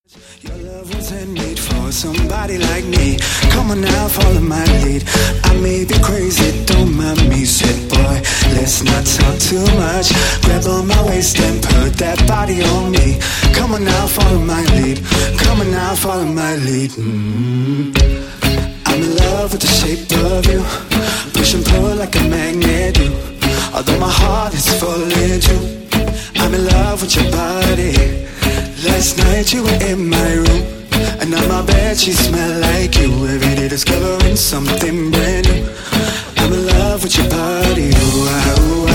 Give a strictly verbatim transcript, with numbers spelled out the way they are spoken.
Your love wasn't made for somebody like me. Come on now, follow my lead. I may be crazy, don't mind me. Said boy, let's not talk too much. Grab on my waist and put that body on me. Come on now, follow my lead. Come on now, follow my lead. Mm-hmm. I'm in love with the shape of you. Push and pull like a magnet do. Although my heart is falling too. I'm in love with your body. Last night you were in my room, and on my bed she smelled like you. Every day discovering something brand new. I'm in love with your body, ooh, ah, ooh,